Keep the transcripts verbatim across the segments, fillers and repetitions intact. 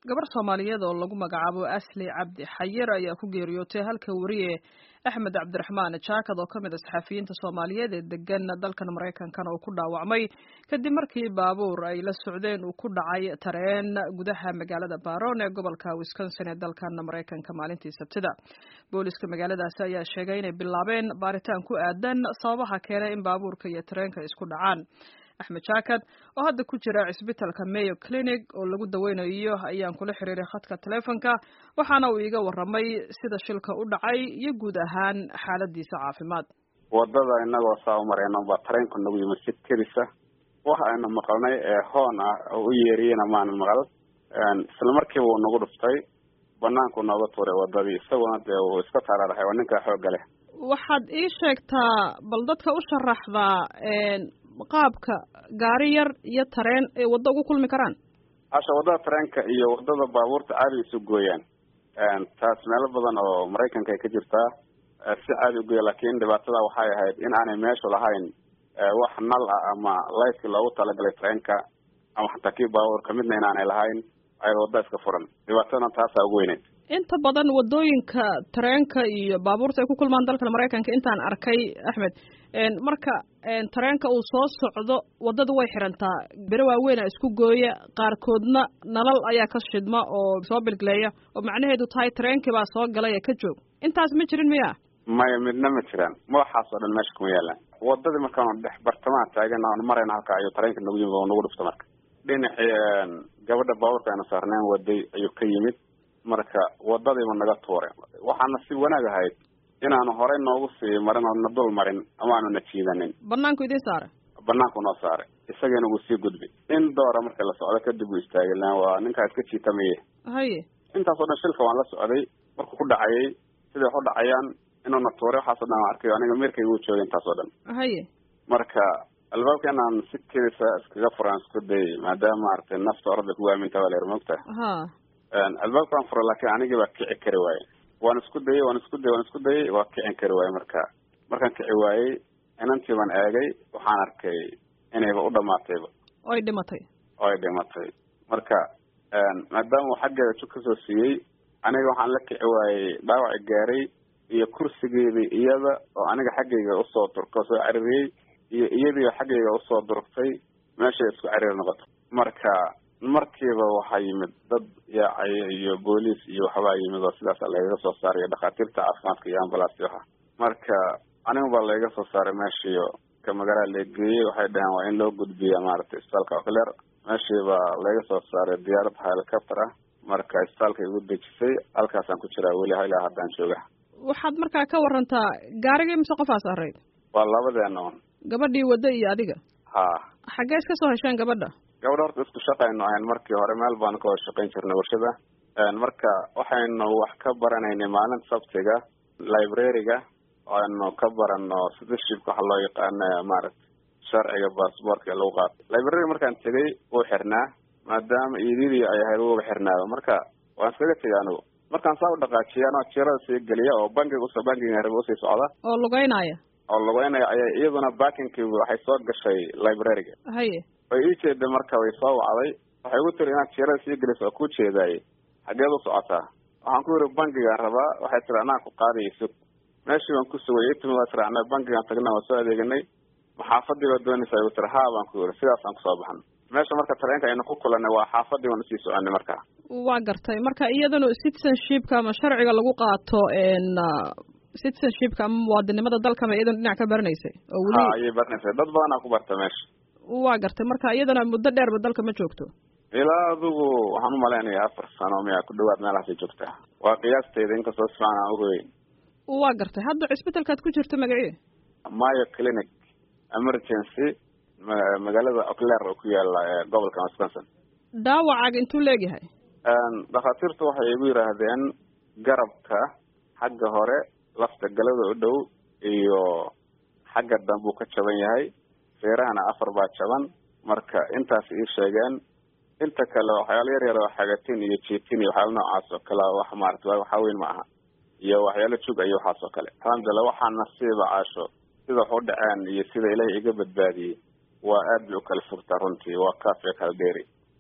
gabar Soomaaliyeed oo lagu magacaabo Asli Cabdi Xayir ayaa ku geeriyootay halka wariye Axmed Cabdiraxmaan Jaakad oo kamid ah saxafiyiinta Soomaaliyeed ee degan dalkan Mareykanka oo ku dhaawacmay kadib markii baabuur ay la socdeen uu ku dhacay tareen gudaha magaalada Baron ee gobolka Wisconsin ee dalkan Mareykanka maalintii Sabtida. Booliska magaaladaas ayaa sheegay inay bilaabeen baaritaan ku aadan sababaha keenay in baabuurka iyo tareenka isku dhacaan. Axmed Jaakad oo hadda ku jira cisbitaalka Mayo Clinic oo lagu daweynayo ayaan kula xiriiray khadka telefoonka waxaana uu iga waramay sida shilka u dhacay iyo guud ahaan xaaladiisa caafimaad. Wadada inagoo soo marayna ba tareenku nagu yimid si kedisa waxa aynu maqalnay ee hoon ah oo u yeeriyeen amaan maqal een isla markii uu nagu dhuftay banaanku nooga tuuray wadadii isaguna dee uu iska taararay waa ninka xoog leh. Waxaad ii sheegtaa bal dadka u sharaxda een qaabka gaari yar iyo tareen ee wada ugu kulmi karaan. Asha wadada tareenka iyo wadada baabuurta caadi isu gooyaan een taas meel badan oo Mareykanka ay ka jirtaa si caadi u gooy laakiin dhibaatada waxay ahayd in aanay meesha lahayn wax nal ah ama light loogu talagalay tareenka ama xataa kii baabuurka midna inaanay lahayn ay wadada iska furan dhibaatadana taas ugu weyneed. Inta badan wadooyinka tareenka iyo baabuurta ay ku kulmaan dalka Mareykanka intaan arkay Axmed een marka een tareenka uu soo socdo wadadu way xirantaa biro waaweyn isku gooya qaarkoodna nalal ayaa ka shidma oo soo bilgleeya oo macnaheedu tahay tareenkii baa soo galay ka joog intaas ma jirin miya may midna ma jiraan ma waxa soo dhan meesha kuma yaalaan wadada markaan dhex bartamaha taagan aan marayna halka ayuu tareenka nagu yimid oo nagu dhufta marka dhinacii gabadha baabuurka ayna saarneen waday ayuu ka yimid marka wadadii ma naga tuuray waxaana si wanaag ahayd inaanu horey noogu sii marin oo na dul marin ama aanu na jiidanin banaanku idin saaray banaanku noo saaray isagana uu sii gudbay in doora marka la socdo kadib uu istaagay laan waa ninka iska jiitamay haye intaas oo dhan shilka waan la socday markuu ku dhacay sidii u dhacayaan inuu na tuuray waxa soo dhan arkay aniga meerkay uu joogay intaas oo dhan haye marka albaabka inaan si keesa iskaga furan isku day maadaama artay nafta orada ku waaminta wala yarmagta ha een albaabkan furo laakiin aniga waa kici kari waayay waan isku dayay waan isku dayay waan isku dayay waa kicin kari waayay marka markaan kici waayay inantii baan eegay waxaan arkay inayba u dhamaatay oo dhimatay oo dhimatay marka een maadaama xaggeeda jug ka soo siiyay aniga waxaan la kici waayay dhaawac gaaray iyo kursigeedii iyada oo aniga xaggeyga u soo turko soo carriyay iyo iyadii xaggeyga u soo durtay meesha isku carriir noqoto marka markiiba waxa yimid dad yaacay iyo booliis iyo waxba yimid oo sidaas laga soo saaray dhaqaatiirta caafimaadka iyo ambulance waxa marka anigu baa laga soo saaray meeshiyo ka magaalada la geeyay waxay dhahan waa in loo gudbiyo maartay isbitaalka Oakland meeshiiba laga soo saaray diyaarad helicopter ah marka isbitaalka ugu dejisay halkaas aan ku jiraa weli ilaa haddaan jooga waxaad markaa ka warantaa gaarigii mise qof asaarayd waa labadeena gabadhii wada iyo adiga ha xagee iska soo hesheen gabadha gabadha horta isku shaqayno ahayn markii hore meel baan ka shaqayn jirnay warshada een marka waxaynu wax ka baranaynay maalin sabtiga library-ga aynu ka barano citizenship waxa loo yaqaan maaragtay sharciga passportka lagu qaato library markaan tagay oo xirnaa maadaama iididii ay ahayd oo xirnaado marka waan iskaga tagay anigu markaan saa u dhaqaajiyana jirada sii galiya oo bangiga u soo bangiga rabo sii socda oo lugeynaya oo lugeynaya ay iyaduna baakinkii waxay soo gashay library-ga haye way ii jeeday marka way soo wacday waxay ugu tiri inaad jirada sii galiso ku jeeday xageed u socotaa waxaan ku yiri bangiga rabaa waxay tiri anaa ku qaadayso meeshii waan ku sugay intii ma saraacnay bangiga tagnaa oo soo adeeganay maxaafadii waa doonaysaa u tiri haa baan ku yiri sidaas aan ku soo baxan meesha marka tareenka aynu ku kulanay waa xaafadii waan sii soconay marka waa gartay marka iyadana citizenship-ka ama sharciga lagu qaato een citizenship-ka ama muwaadinimada dalka ma iyadana dhinac ka baranaysay oo wali ha ay baranaysay dad badan ku bartay meesha waa gartay marka iyadana muddo dheer ba dalka ma joogto ilaa adigu waxaan u maleynayaa afar sano miya ku dhawaad meelahaas ay joogtaa waa qiyaasteeda inkastoo si fiican aan u hooyay waa gartay hadda cisbitaalkaad ku jirto magacii Mayo Clinic emergency magaalada Oakland oo ku yaala gobolka Wisconsin dhaawacaaga intuu leeyahay een dhaqaatiirtu waxay igu yiraahdeen garabka xagga hore lafta galada u dhow iyo xagga dambu ka jaban yahay feerahana afar baa jaban marka intaas ii sheegeen inta kale waxyaalo yar yar oo xagatin iyo jiitin iyo waxyaalo noocaas oo kale wax maartay waxa weyn ma aha iyo waxyaalo jug iyo waxaas oo kale alxamdulillah waxaan nasiib caasho sida u dhacaan iyo sida Ilaahay iga badbaadiyay waa aad u kala furta runtii waa kaafiya kala dheeri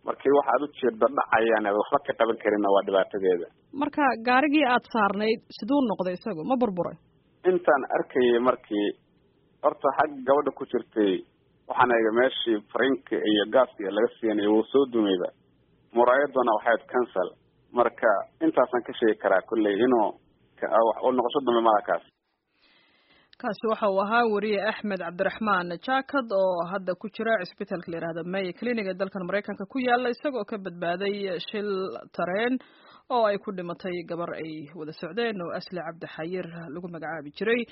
markii wax aad u jeedda dhacayaan aad waxba ka qaban karinna waa dhibaatadeeda. Marka gaarigii aad saarnayd siduu noqday isagu ma burburay? Intaan arkayay markii horta xag gabadha ku jirtay waxaan eegay meeshii fariinka iyo gaaska laga siinay wuu soo dumayba. muraayaduna waxay cancel marka intaasan ka sheegi karaa kulley inuu wax u noqosho dambe malakaas. kaasi waxa uu ahaa wariye Axmed Cabdiraxmaan Jaakad oo hadda ku jira isbitaalka la yiraahdo Mayo Clinic ee dalkan Mareykanka ku yaala isagoo ka badbaaday shil tareen oo ay ku dhimatay gabar ay wada socdeen oo Asli Cabdi Xayir lagu magacaabi jiray.